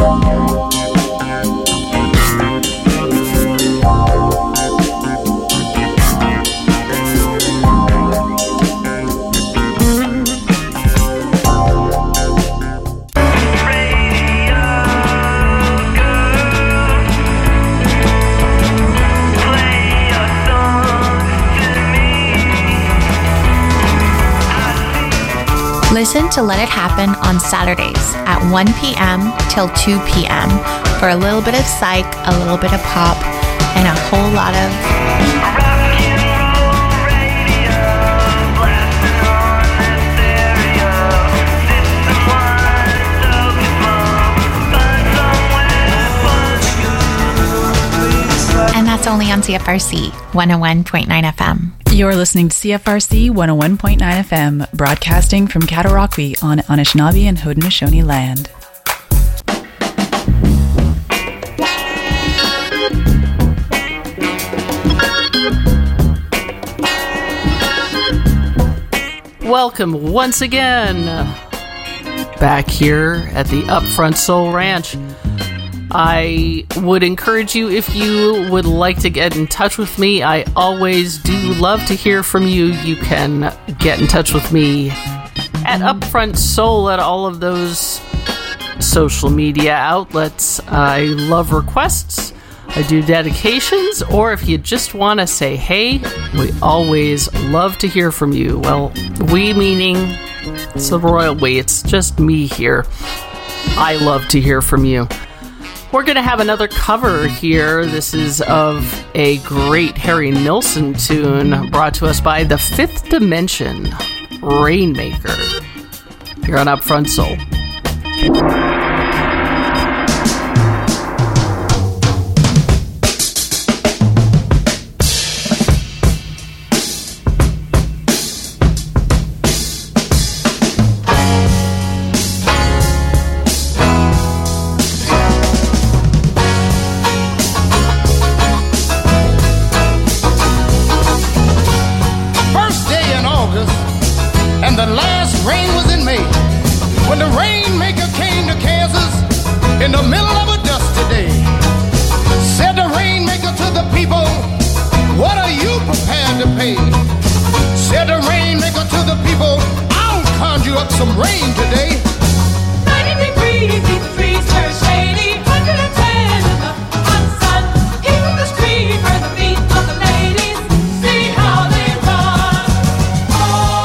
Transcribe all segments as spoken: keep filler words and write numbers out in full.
Listen to Let It Happen on Saturdays at one p.m. till two p.m. for a little bit of psych, a little bit of pop, and a whole lot of... And that's only on C F R C one oh one point nine F M. You're listening to C F R C one oh one point nine F M, broadcasting from Cataraqui on Anishinaabe and Haudenosaunee land. Welcome once again back here at the Upfront Soul Ranch. I would encourage you, if you would like to get in touch with me, I always do love to hear from you. You can get in touch with me at Upfront Soul at all of those social media outlets. I love requests. I do dedications, or if you just want to say hey, we always love to hear from you. Well, we meaning it's the royal we, it's just me here. I love to hear from you. We're going to have another cover here. This is of a great Harry Nilsson tune brought to us by The Fifth Dimension, Rainmaker, here on Upfront Soul. In the middle of a dusty day, said the Rainmaker to the people, what are you prepared to pay? Said the Rainmaker to the people, I'll conjure up some rain today. ninety degrees, keep the trees turn shady, one hundred ten in the hot sun, in the street where the feet of the ladies, see how they run. Oh,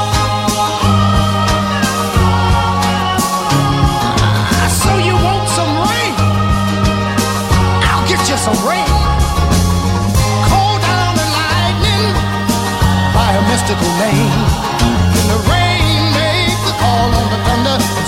so you want some rain? I'll get you some rain. Call down the lightning by a mystical name. And the rain makes the call on the thunder.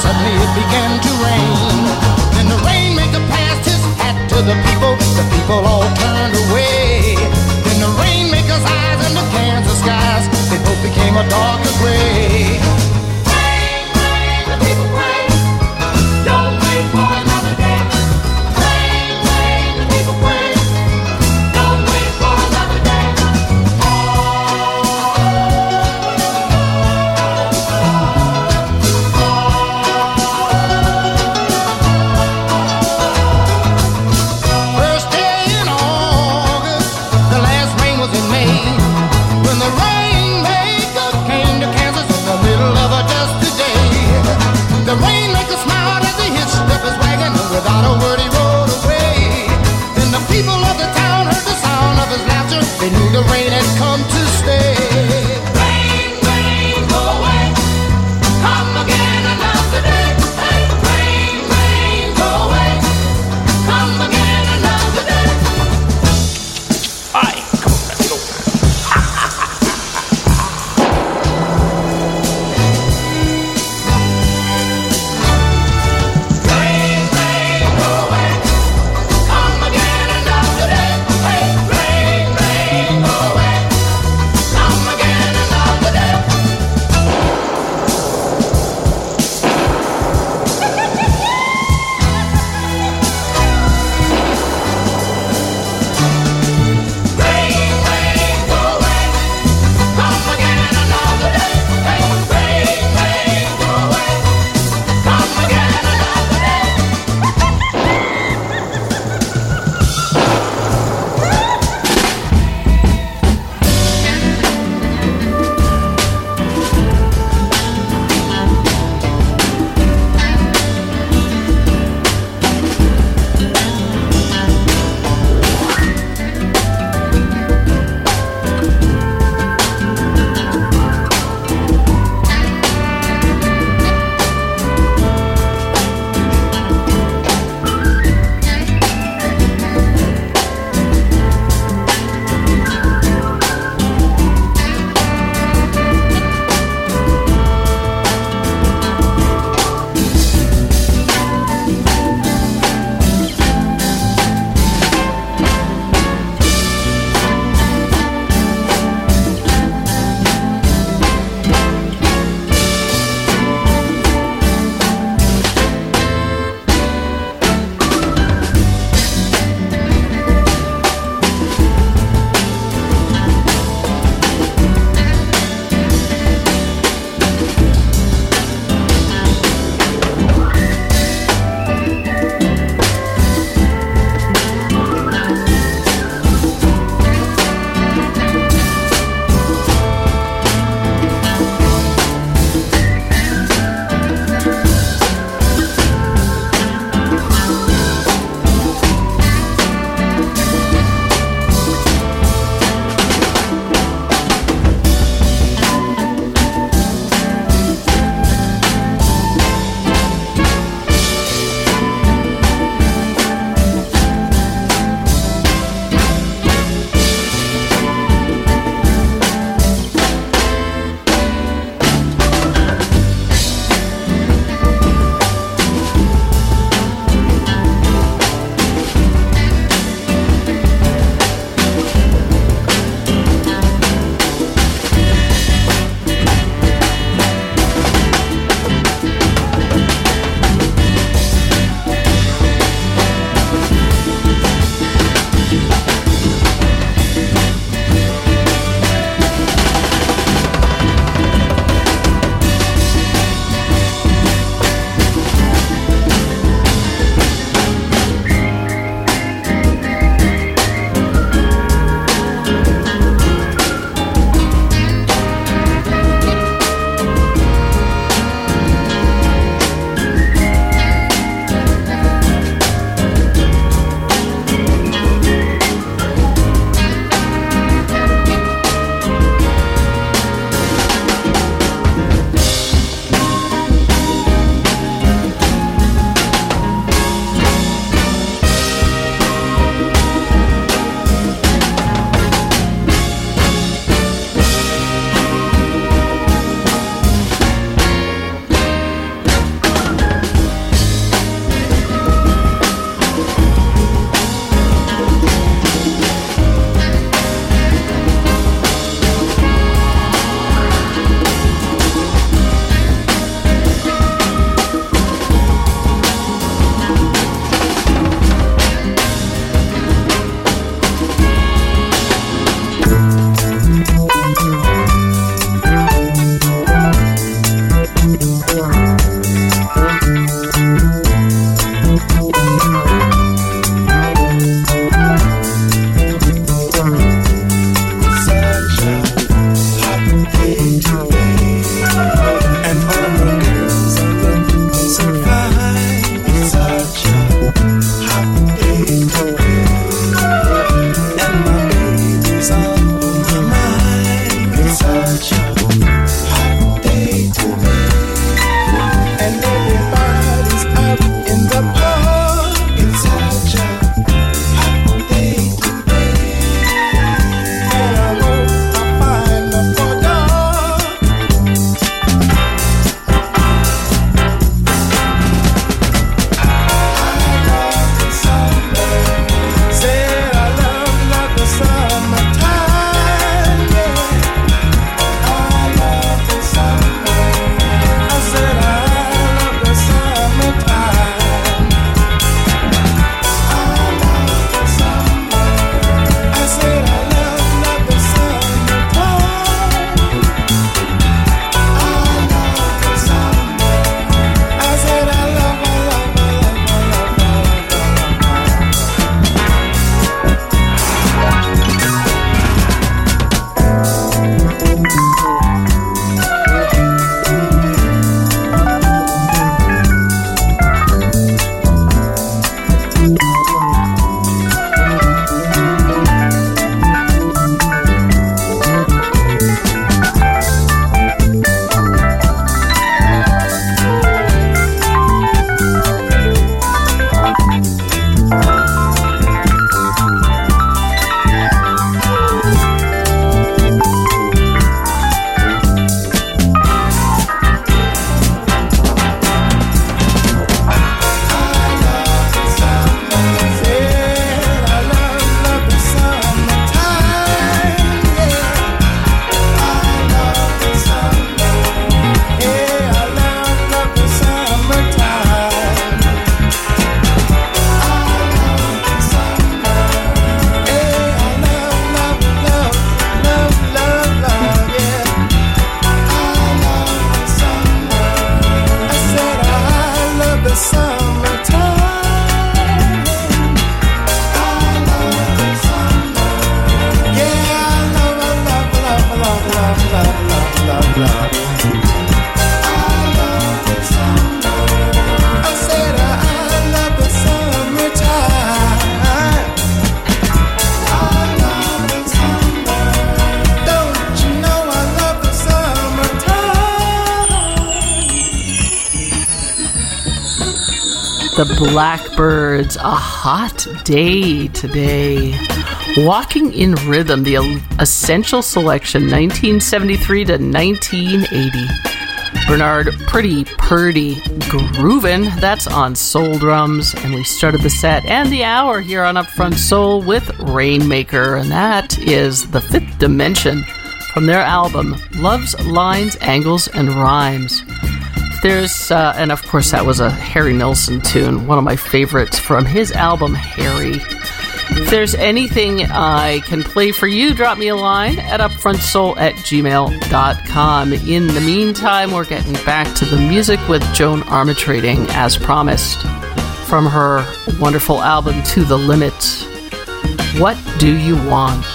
The Blackbyrds, A Hot Day Today. Walking in Rhythm, the Essential Selection, nineteen seventy-three to nineteen eighty. Bernard Pretty Purdy Groovin', that's on Soul Drums. And we started the set and the hour here on Upfront Soul with Rainmaker, and that is The Fifth Dimension from their album Love's Lines, Angles, and Rhymes. There's, uh, and of course that was a Harry Nilsson tune, one of my favorites from his album Harry. If there's anything I can play for you, drop me a line at upfrontsoul at gmail dot com. In the meantime, we're getting back to the music with Joan Armatrading, as promised, from her wonderful album To the Limit. What Do You Want?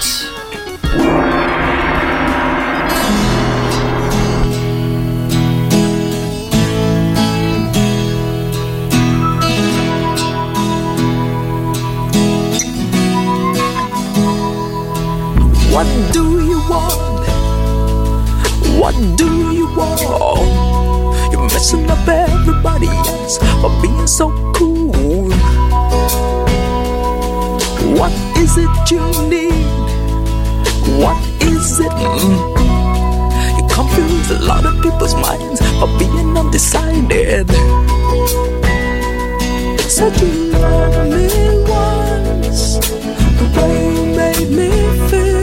What do you want? What do you want? You're messing up everybody else for being so cool. What is it you need? What is it? Mm. You confuse a lot of people's minds for being undecided. Said you love me once, the way you made me feel.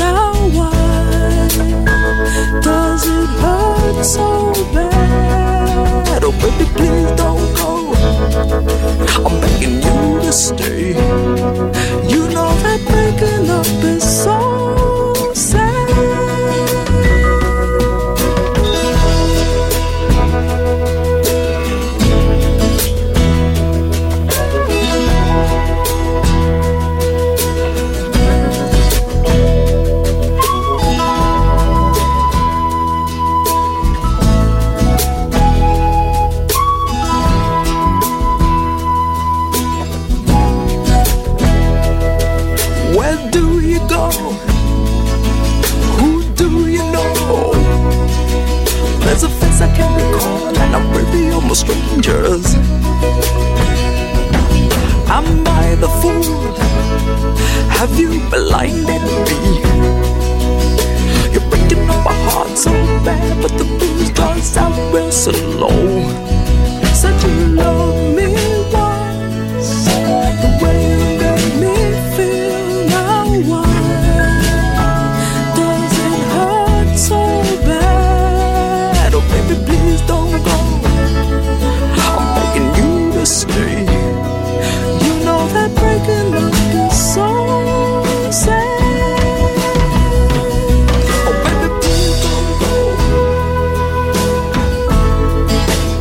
Does it hurt so bad? Oh baby, please don't go. I'm begging you to stay. You know that breaking up is so sad. There's a face I can't recall, and I'm really almost strangers. Am I the fool? Have you blinded me? You're breaking up my heart so bad, but the blues goes out real slow. Said you love me once, the way you made me feel. Now why does it hurt so bad? Oh baby, please don't go. I'm begging you to stay. You know that breaking up is so sad. Oh baby, please don't go.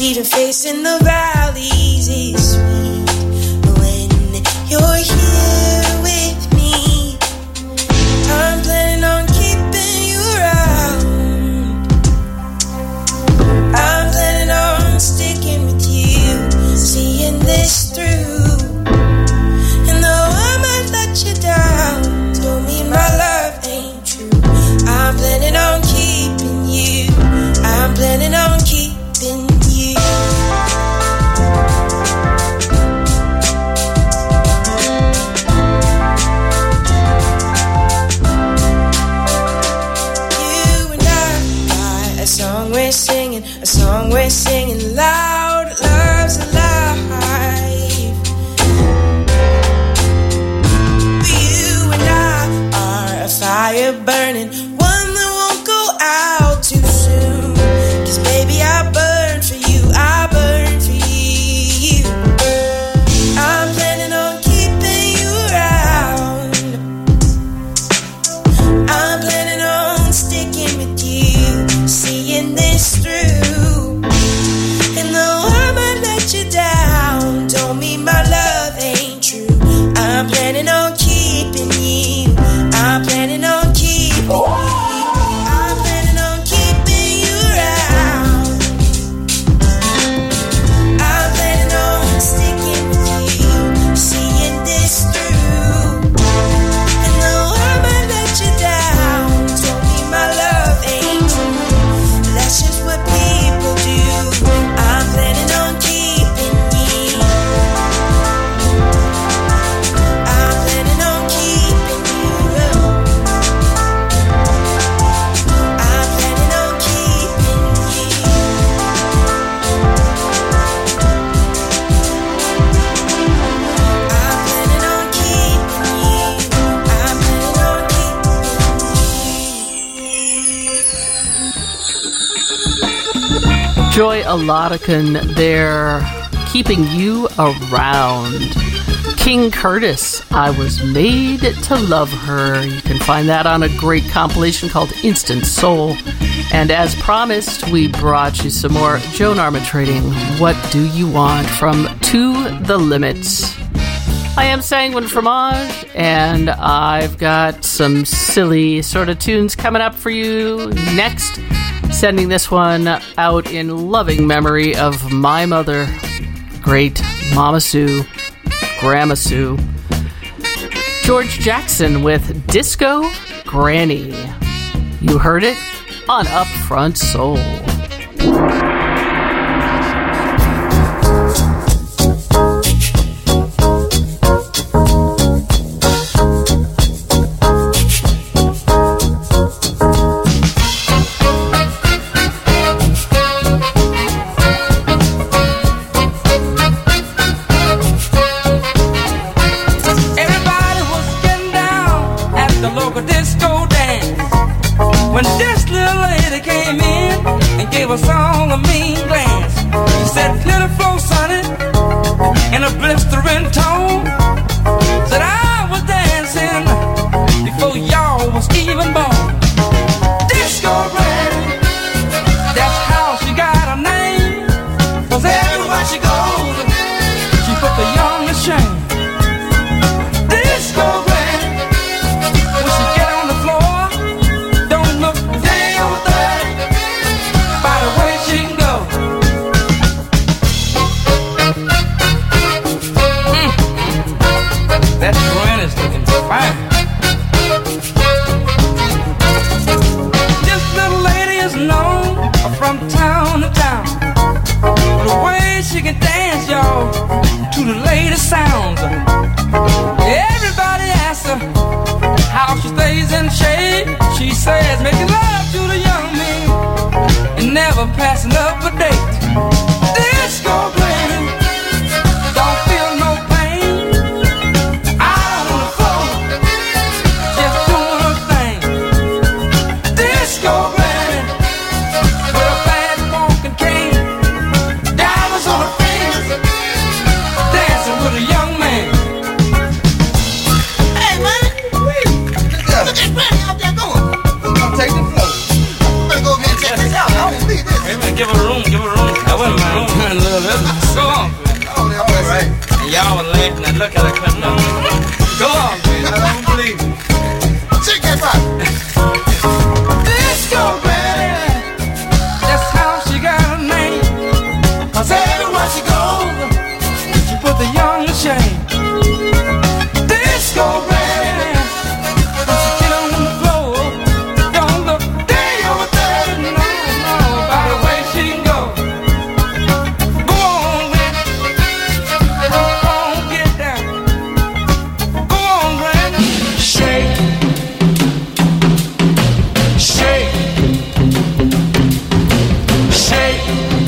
street and facing the valleys is sweet. When you're here with me, I'm planning on keeping you around. I'm planning on sticking with you, seeing this through. And though I might let you down, don't mean my love ain't true. I'm planning on keeping you. I'm planning on keeping you. You and I, a song we're singing, a song we're singing loud. Love's alive. You and I are a fire burning, one that won't go out too soon. 'Cause baby, I burn for you, I burn for you. I'm planning on keeping you around. I'm planning on sticking with you, seeing this through. And though I might let you down, don't mean my love ain't true. I'm planning on keeping you. I'm planning on keeping you. I'm planning on keeping you around. I'm planning on sticking with you, seeing this through. And though I might let you down, don't mean my love ain't true. That's just what people do. I'm planning on keeping you. I'm planning on keeping you. I'm planning on keeping you. I'm planning on keeping you. I'm planning on keeping you. Joy Alodican there, keeping you around. King Curtis, I Was Made to Love Her. You can find that on a great compilation called Instant Soul. And as promised, we brought you some more Joan Armatrading, What Do You Want, from To the Limits. I am Sanguine Fromage, and I've got some silly sort of tunes coming up for you next. Sending this one out in loving memory of my mother, great Mama Sue, Grandma Sue. George Jackson with Disco Granny. You heard it on Upfront Soul. Everybody was getting down at the local disco dance when this little lady came in and gave us all a mean glance. She said, "Little Flo, sonny," in a blistering tone, said, "I was dancing before y'all was even born." Disco Granny, that's how she got her name. 'Cause everywhere she goes, she put the young to shame. Disco Granny, when she get on the floor, don't look a day over thirty by the way she can go. Mm. That Granny's looking fine. This little lady is known from town to town for the way she can dance, y'all, to the latest sounds. Everybody asks her how she stays in shape. She says, making love to the young men and never passing up a date. Disco Granny don't feel no pain. Out on the floor, just doing her thing. Disco Granny with a bad like that. Look at her coming up. Go on, baby. I don't believe it. Shake that body. Disco Granny. That's how she got her name. 'Cause everywhere she goes, she put the young to shame. Disco Granny. When she get on the floor, don't look day over there. No, no, by the way she go. Go on with it. Go on, get down. Go on, Granny. Shake. Shake. Shake.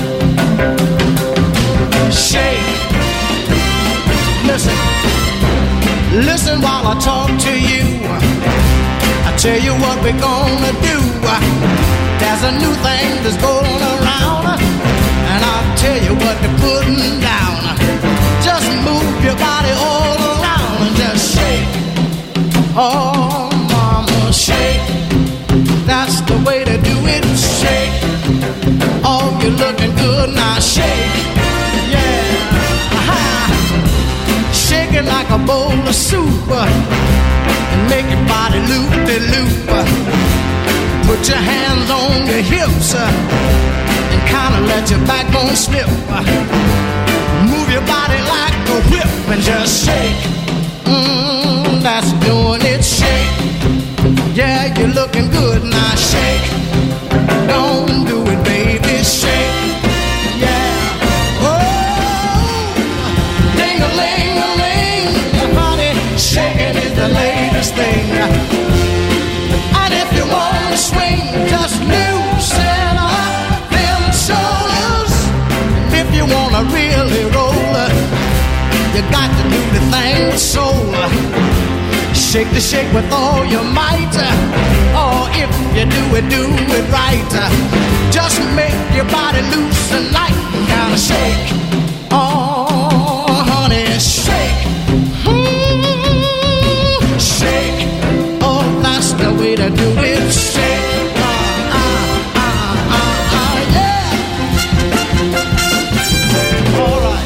Shake. Listen. Listen while I talk to you. I tell you what we're gonna do. There's a new thing that's going around, and I'll tell you what they're putting down. Just move your body all around and just shake. Oh, mama, shake. That's the way to do it. Shake. Oh, you're looking good now. Shake. Yeah. Aha. Shake it like a bowl of soup and make your body loop-de-loop. Put your hands on your hips and kind of let your backbone slip. Move your body like a whip and just shake. Mm, that's doing it. Shake. Yeah, you're looking good now. Shake. Don't do it, baby. Shake. Yeah. Oh, ding-a-ling-a-ling, honey. Shaking is the latest thing. And if you want to swing, just loosen up them shoulders. And if you want to really roll, you got to do the thing with soul. Shake the shake with all your might. Or if you do it, do it right. Just make your body loose and light and kind of shake. Oh, honey, shake. Hmm, shake. Oh, that's the way to do it. Shake. Uh, uh, uh, uh, uh, yeah. All right.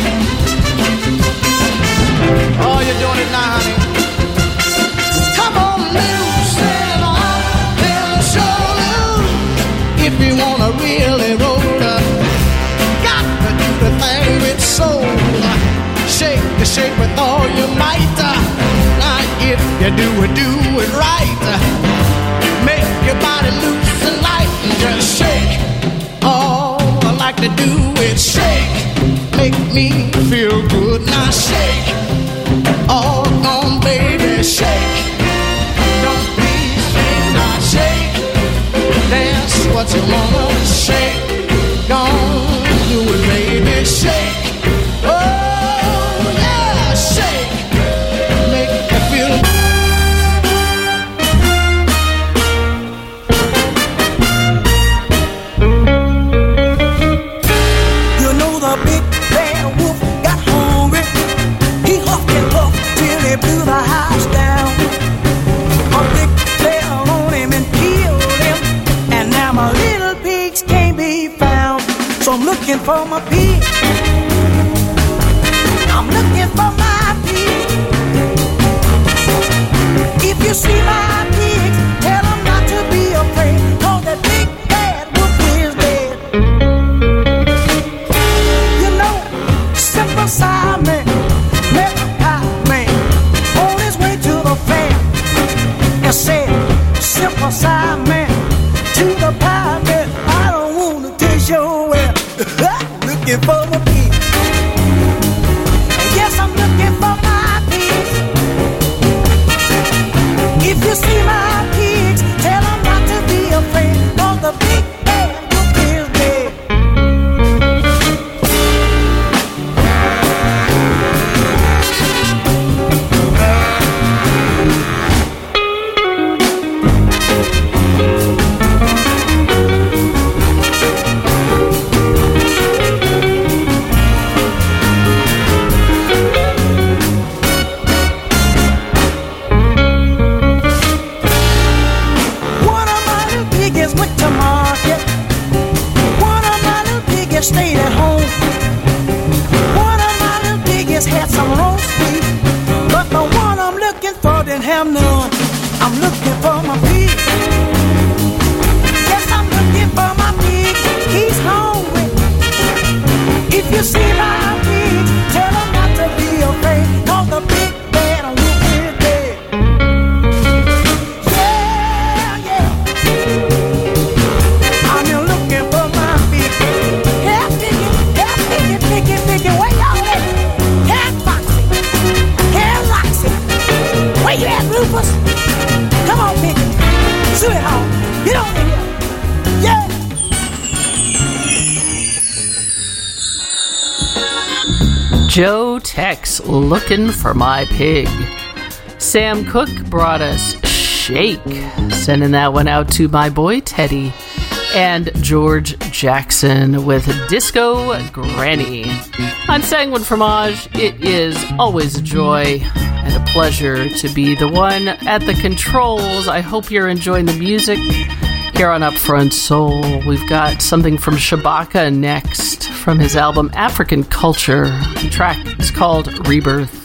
Oh, you're doing it now, honey. Come on, loosen up them shoulders. If you wanna really roll, uh, got to do the thing with soul. Shake the shake with all your might. Uh, now if you do it, do it right. Uh, make your body loose and light and just shake. Oh, I like to do it. Shake, make me feel good. Now shake. Oh, come baby, shake. Don't be ashamed, now shake. That's what you wanna shake. Don't do it, baby, shake. Oh, yeah, shake. Make you feel. You know the big bad wolf got hungry. He huffed and puffed till he blew the house down. A big fell on him and killed him, and now my little pigs can't be found. So I'm looking for my pig. I'm looking for my pig. If you see my pigs, tell them not to be afraid, 'cause that big bad wolf is dead. You know, Simple Simon met a pie man on his way to the fair and said, Simple Simon to the pie man, I don't want to taste your well. Looking for my pig. Yes, I'm looking for my pigs. If you see my pigs, tell them not to be afraid, 'cause the big bad wolf is dead. Joe Tex, Looking for My Pig. Sam Cooke brought us Shake, sending that one out to my boy Teddy. And George Jackson with Disco Granny. I'm Sanguine Fromage. It is always a joy and a pleasure to be the one at the controls. I hope you're enjoying the music here on Upfront Soul. We've got something from Shabaka next from his album African Culture. The track is called Rebirth.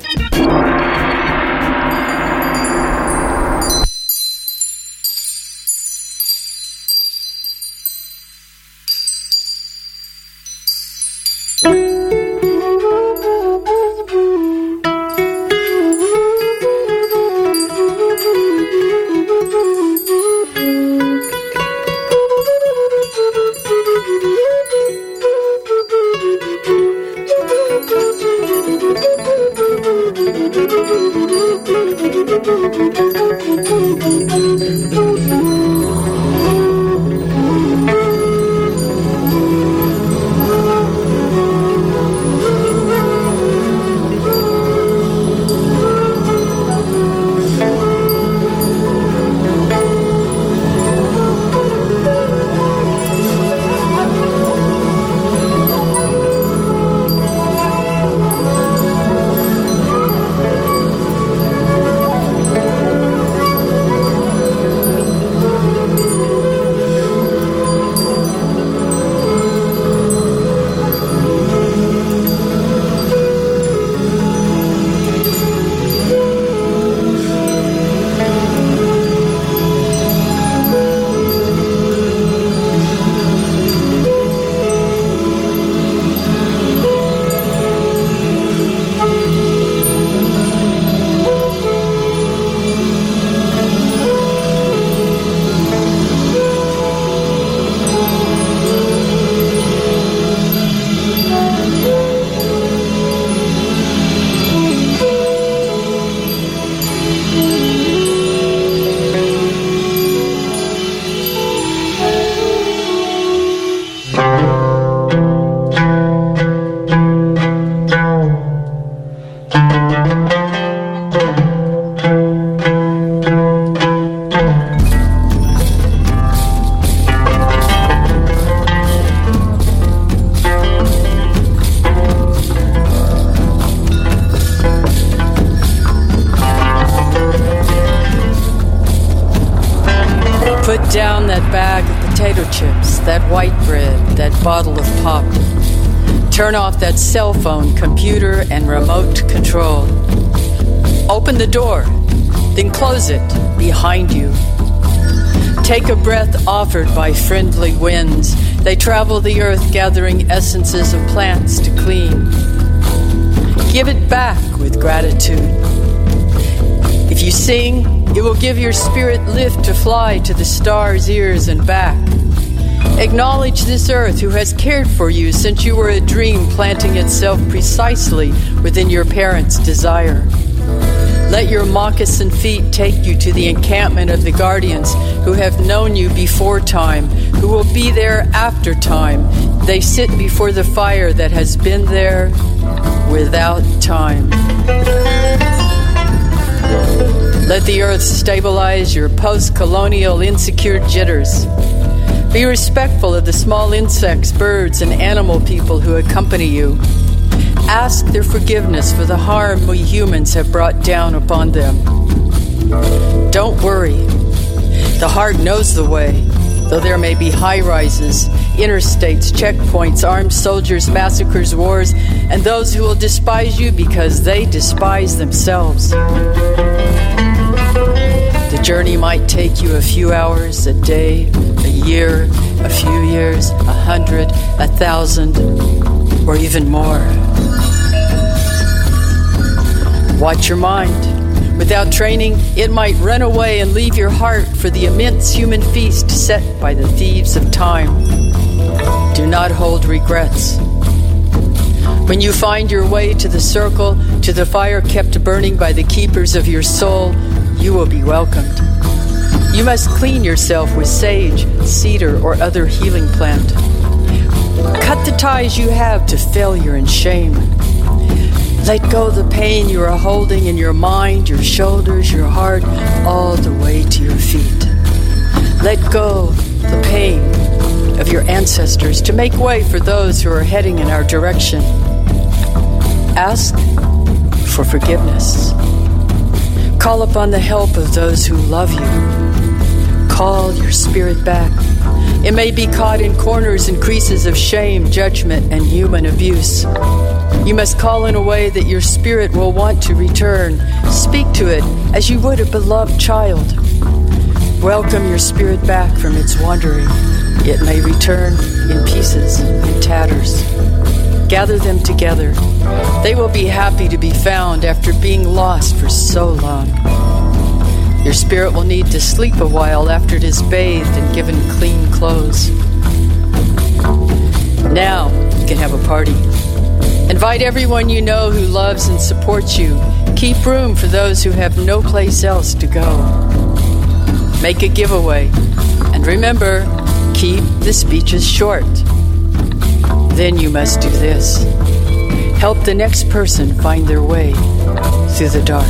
Bottle of pop. Turn off that cell phone, computer, and remote control. Open the door, then close it behind you. Take a breath offered by friendly winds. They travel the earth gathering essences of plants to clean. Give it back with gratitude. If you sing, it will give your spirit lift to fly to the stars' ears and back. Acknowledge this earth who has cared for you since you were a dream planting itself precisely within your parents' desire. Let your moccasin feet take you to the encampment of the guardians who have known you before time, who will be there after time. They sit before the fire that has been there without time. Let the earth stabilize your post-colonial insecure jitters. Be respectful of the small insects, birds, and animal people who accompany you. Ask their forgiveness for the harm we humans have brought down upon them. Don't worry. The heart knows the way, though there may be high-rises, interstates, checkpoints, armed soldiers, massacres, wars, and those who will despise you because they despise themselves. The journey might take you a few hours, a day, a year, a few years, a hundred, a thousand, or even more. Watch your mind. Without training, it might run away and leave your heart for the immense human feast set by the thieves of time. Do not hold regrets. When you find your way to the circle, to the fire kept burning by the keepers of your soul, you will be welcomed. You must clean yourself with sage, cedar, or other healing plant. Cut the ties you have to failure and shame. Let go the pain you are holding in your mind, your shoulders, your heart, all the way to your feet. Let go the pain of your ancestors to make way for those who are heading in our direction. Ask for forgiveness. Call upon the help of those who love you. Call your spirit back. It may be caught in corners and creases of shame, judgment, and human abuse. You must call in a way that your spirit will want to return. Speak to it as you would a beloved child. Welcome your spirit back from its wandering. It may return in pieces, in tatters. Gather them together. They will be happy to be found after being lost for so long. Your spirit will need to sleep a while after it is bathed and given clean clothes. Now you can have a party. Invite everyone you know who loves and supports you. Keep room for those who have no place else to go. Make a giveaway. And remember, keep the speeches short. Then you must do this. Help the next person find their way through the dark.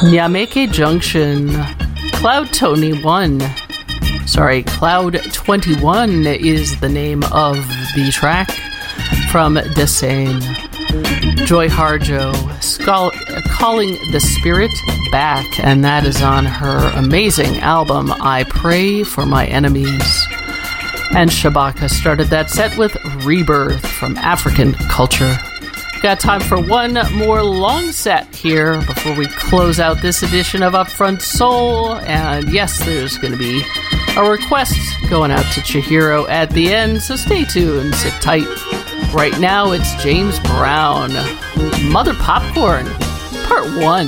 Nyameke Junction, Cloud Tony one. Sorry, Cloud twenty-one is the name of the track from Desane. Joy Harjo, Skull, Calling the Spirit Back, and that is on her amazing album, I Pray for My Enemies. And Shabaka started that set with Rebirth from African Culture. Got time for one more long set here before we close out this edition of Upfront Soul. And yes, there's going to be a request going out to Chihiro at the end, so stay tuned, sit tight. Right now, it's James Brown, Mother Popcorn, Part one.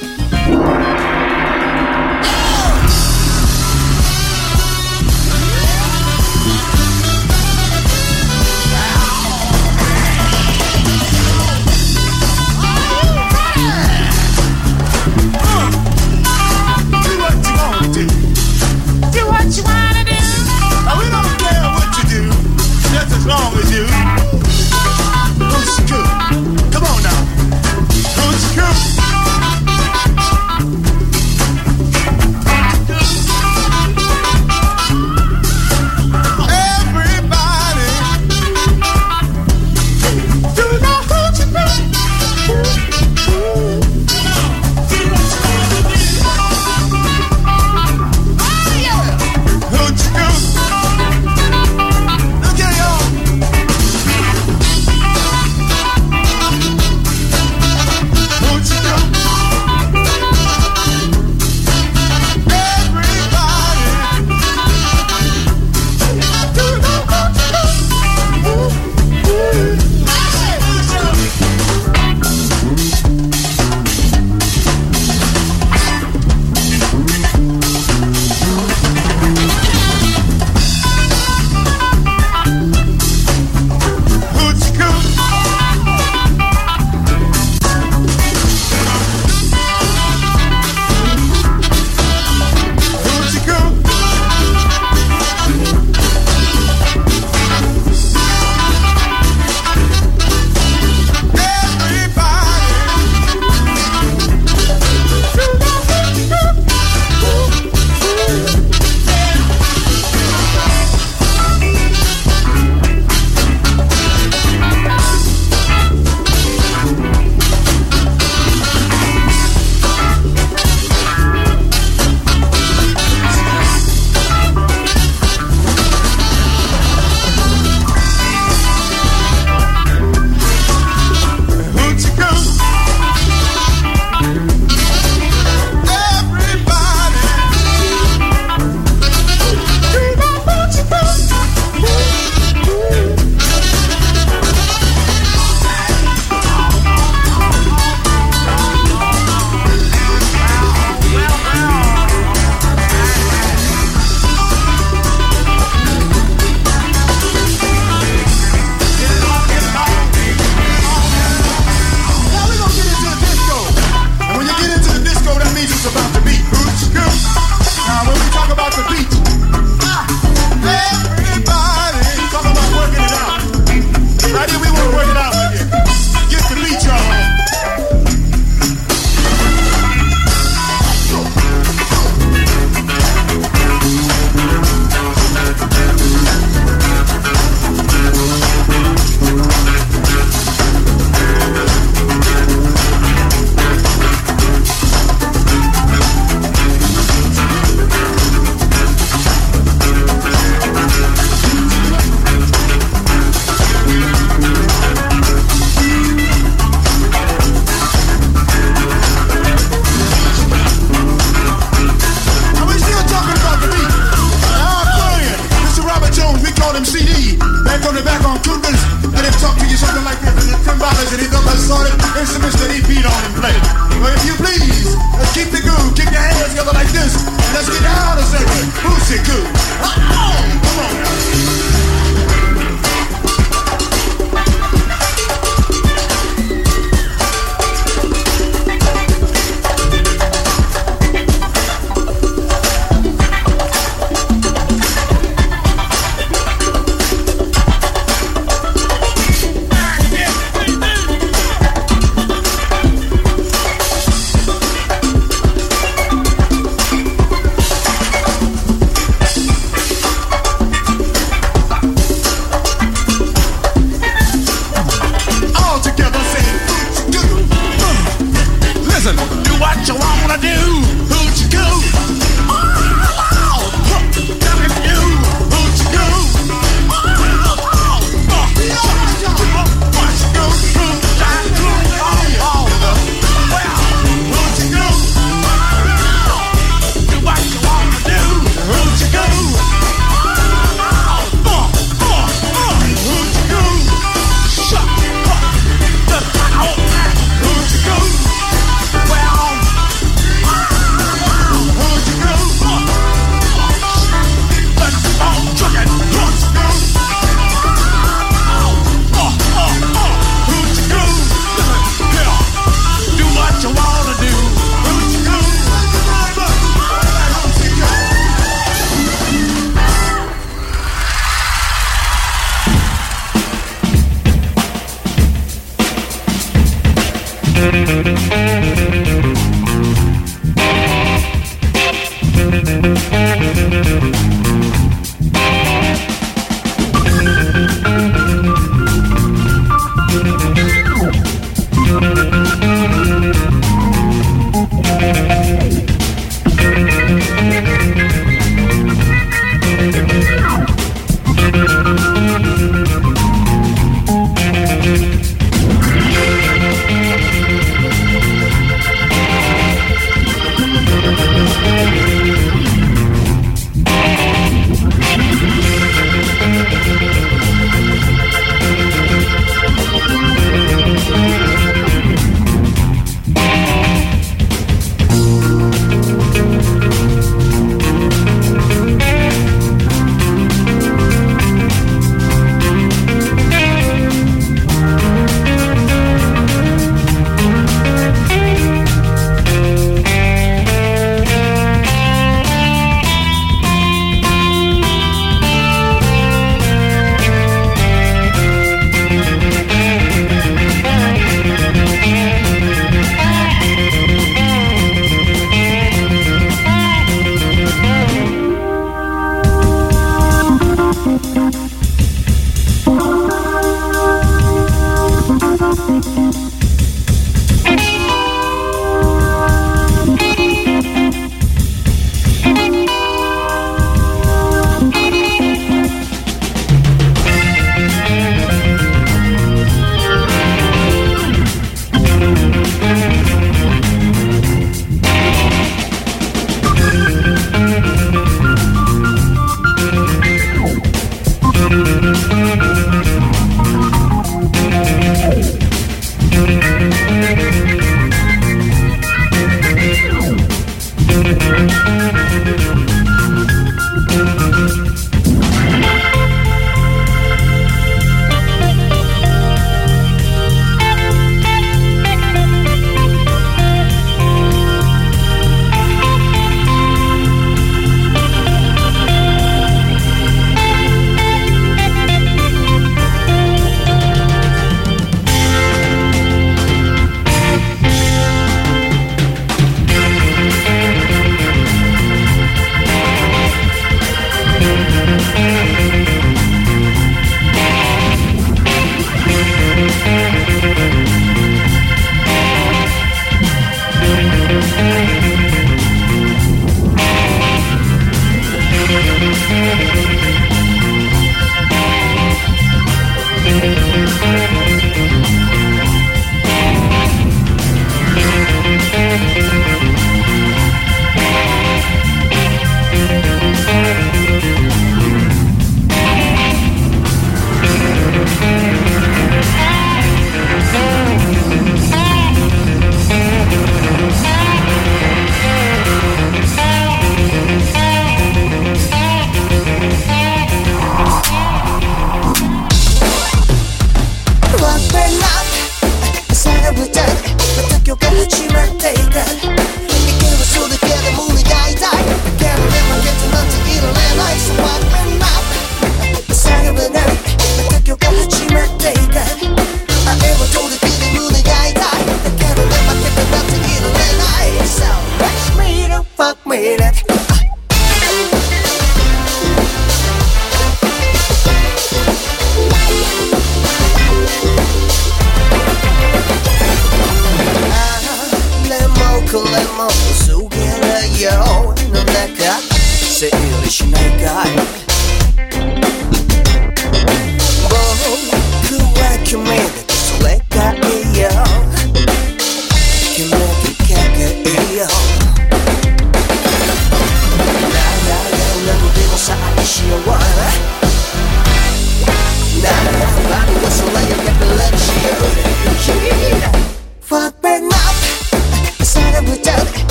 As long as you Who's good? Come on now. Who's good? Everybody do you know who's good? Oh yeah. Who's good?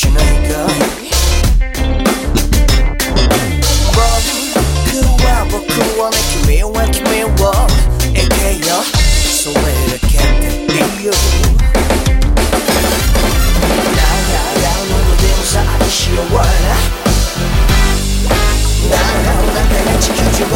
지나니까 그와 그와 내 기미와 기미와 애게요 So wait a cat be you 나야야 너무 대모사 아니시여 나야 난 내가 지켜주고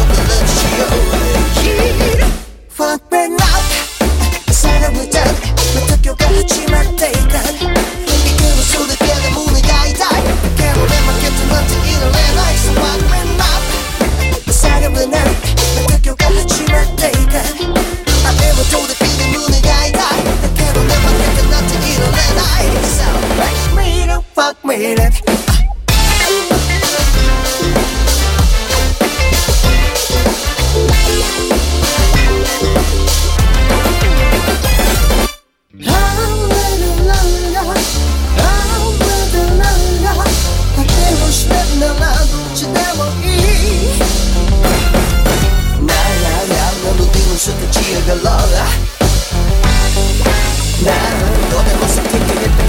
불러주시오 Fuck me now 사랑을 단 어떻게 하지만 대단 이끌어 소리되는 문을 가이다 캐롤에 맞겠던 너한테 일을 해놔 So fuck me now 사랑을 난 어떻게 하지만 대단 아내와 도대비는 문을 가이다 캐롤에 맞겠던 너한테 일을 해놔 So fuck me now fuck me now 나는 너의 모습 되게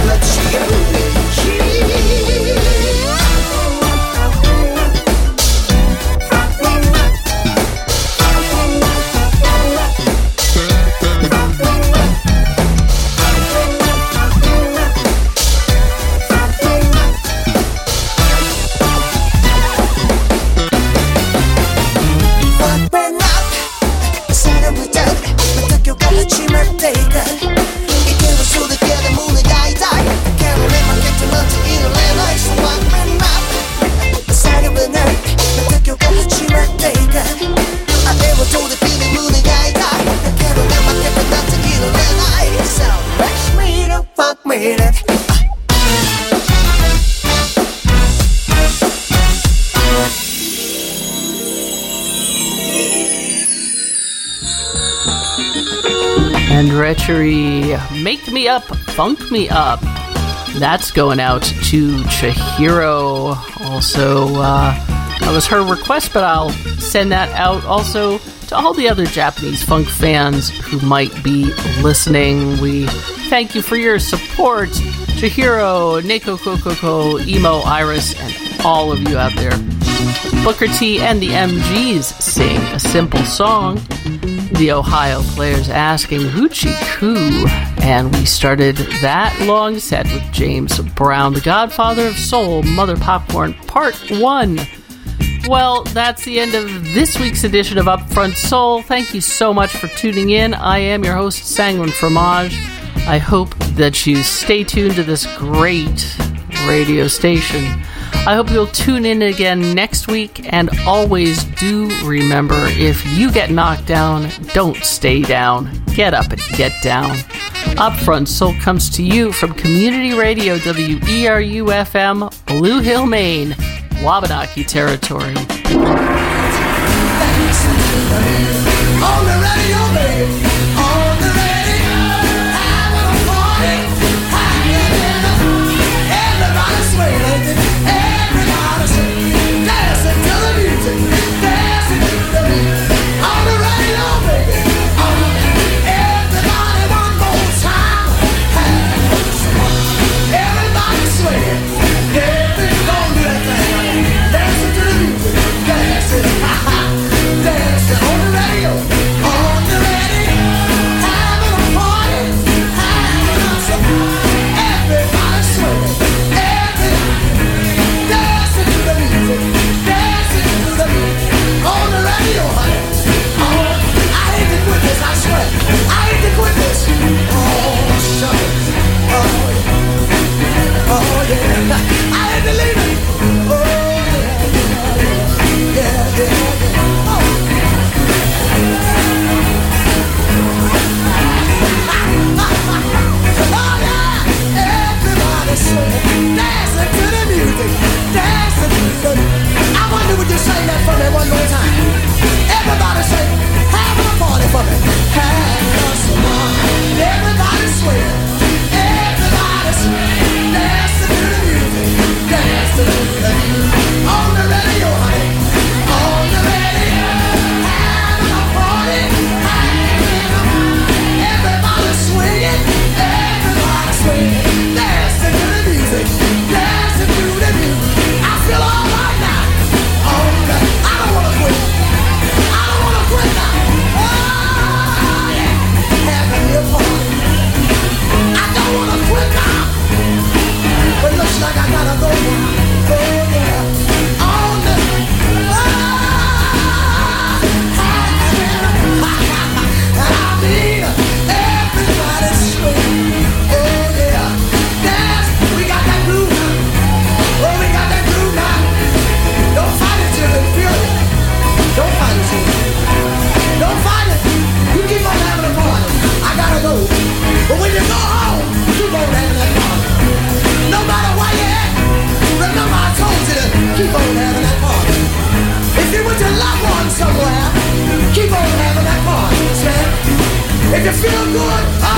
And Treachery, Make Me Up, Funk Me Up. That's going out to Chihiro. Also, uh, that was her request, but I'll send that out also to all the other Japanese funk fans who might be listening. We thank you for your support. Chihiro, Neko Kokoko, Emo, Iris, and all of you out there. Booker T and the M Gs sing a simple song. The Ohio Players asking Hoochie Coo, and we started that long set with James Brown, the Godfather of Soul, Mother Popcorn, Part one. Well, that's the end of this week's edition of Upfront Soul. Thank you so much for tuning in. I am your host, Sanguine Fromage. I hope that you stay tuned to this great radio station. I hope you'll tune in again next week, and always do remember, if you get knocked down, don't stay down. Get up and get down. Upfront Soul comes to you from Community Radio W E R U F M, Blue Hill, Maine, Wabanaki territory. On the radio, baby. On the radio. Having a party. Hanging in the everybody swaying. Everybody swaying. Dancing to the music. Dancing to the music. On the radio, baby. On everybody one more time. Having some fun. Everybody swaying. Yeah, we gon' do that thing. Dancing to the music. Dancing. Ha ha. Dancing on the radio. On the radio. Having a party. Having some fun. Everybody swaying. Everybody dancing to the music. Dancing to the music. On the radio, honey. Oh, I hate to quit this, I swear. I hate to quit this. Oh, shucks. Oh, yeah. Oh, yeah. I hate to leave it. Oh, yeah, yeah, yeah, yeah. Oh. Oh, yeah. Everybody swing, dancing to the music, dancing to the music. I wonder would you say that for me one more time? Everybody say, having a party for me. Have some fun. Everybody swing, everybody swing, dancing to the music, dancing. you feel good?